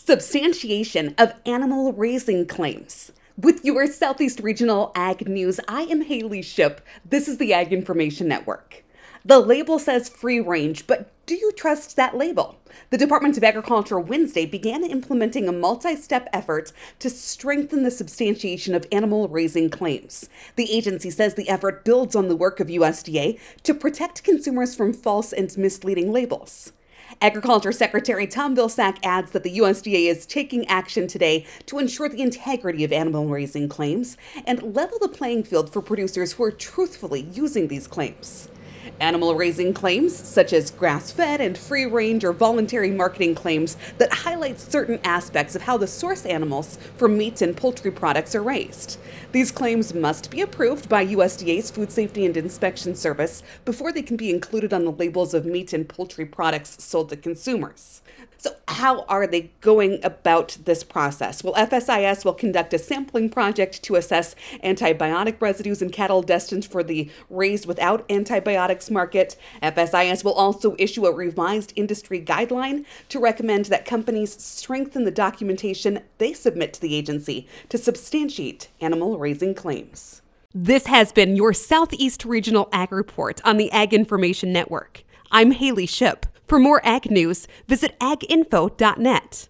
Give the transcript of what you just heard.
Substantiation of animal raising claims. With your Southeast Regional Ag News, I am Haley Ship. This is the Ag Information Network. The label says free range, but do you trust that label? The Department of Agriculture Wednesday began implementing a multi-step effort to strengthen the substantiation of animal raising claims. The agency says the effort builds on the work of USDA to protect consumers from false and misleading labels. Agriculture Secretary Tom Vilsack adds that the USDA is taking action today to ensure the integrity of animal raising claims and level the playing field for producers who are truthfully using these claims. Animal raising claims, such as grass-fed and free-range or voluntary marketing claims that highlight certain aspects of how the source animals for meat and poultry products are raised. These claims must be approved by USDA's Food Safety and Inspection Service before they can be included on the labels of meat and poultry products sold to consumers. So how are they going about this process? Well, FSIS will conduct a sampling project to assess antibiotic residues in cattle destined for the raised without antibiotics market. FSIS will also issue a revised industry guideline to recommend that companies strengthen the documentation they submit to the agency to substantiate animal raising claims. This has been your Southeast Regional Ag Report on the Ag Information Network. I'm Haley Ship. For more ag news, visit aginfo.net.